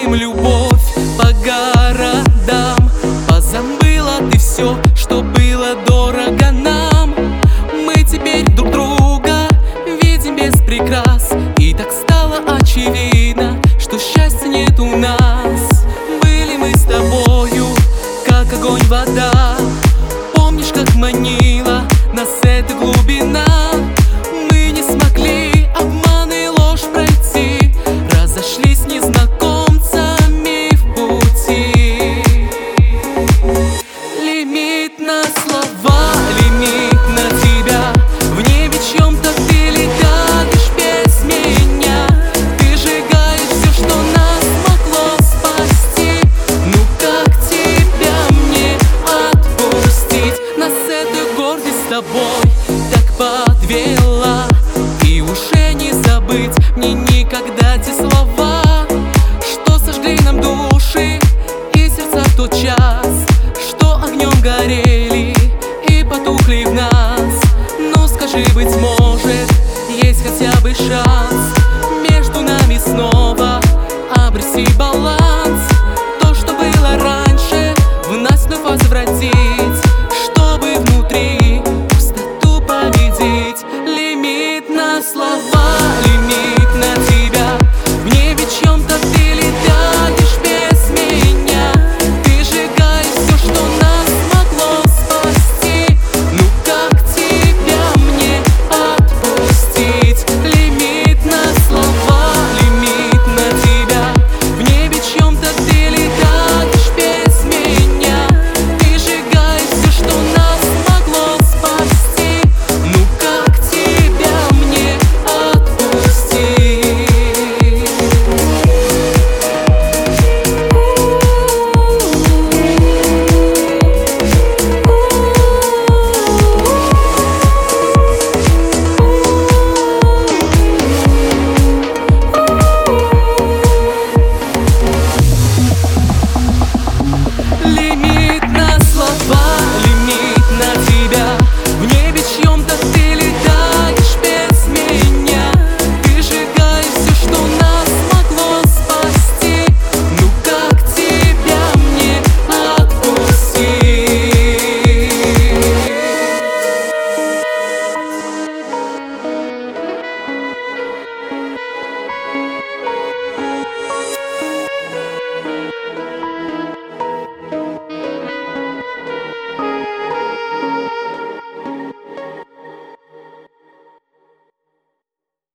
Делаем любовь по городам. Позабыла ты все, что было дорого нам. Мы теперь друг друга видим без прикрас, и так стало очевидно, что счастья нет у нас. Были мы с тобою, как огонь, вода. Помнишь, как манила нас эта глубина? Мы не смогли обман и ложь пройти, разошлись незнакомцами в пути. Лимит на слова, лимит на тебя. В небе чьем-то ты летаешь без меня. Ты сжигаешь все, что нас могло спасти. Ну как тебя мне отпустить? Нас эта гордость с тобой так подвела, и уже не забыть мне никогда те слова, что сожгли нам души и сердца в тот час, что огнем горели и потухли в нас. Ну скажи, быть может, есть хотя бы шанс.